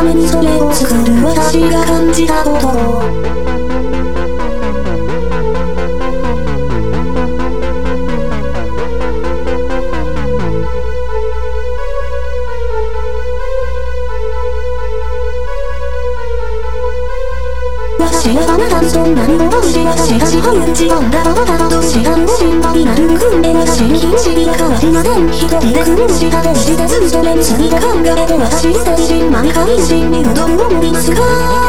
ためにそれを作る私が感じたことを私はあなたにそんなにもし私が支配打ち込んだままだと知らんご心配になる訓練は新品式に変わりません。一人で苦ししたとしてずっと目に過ぎた考えて私自身満開心に戻る思いますか。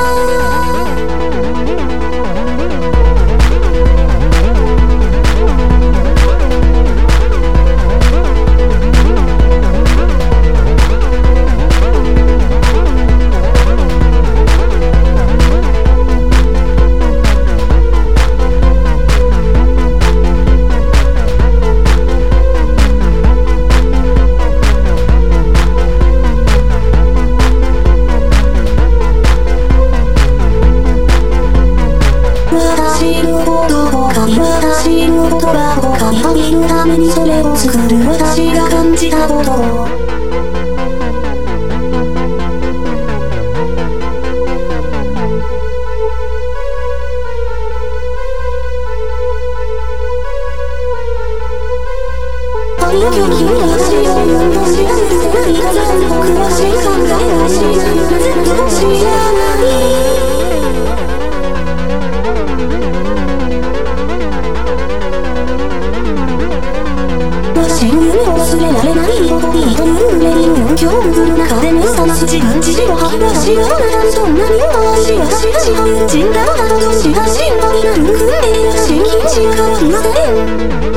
私の言葉を買い上げるためにそれを作る私が感じたことを愛の狂気に私を運動しなくて何か残酷はし考えはしないの全部知らない私の夢を忘れられないよいいという夢に音響を送る中で目を覚ます自分自身を吐き私はあなたにそんなにも愛し私が支配打ちんだろうだとどうしは心配になる訓練は新品しか変わりません。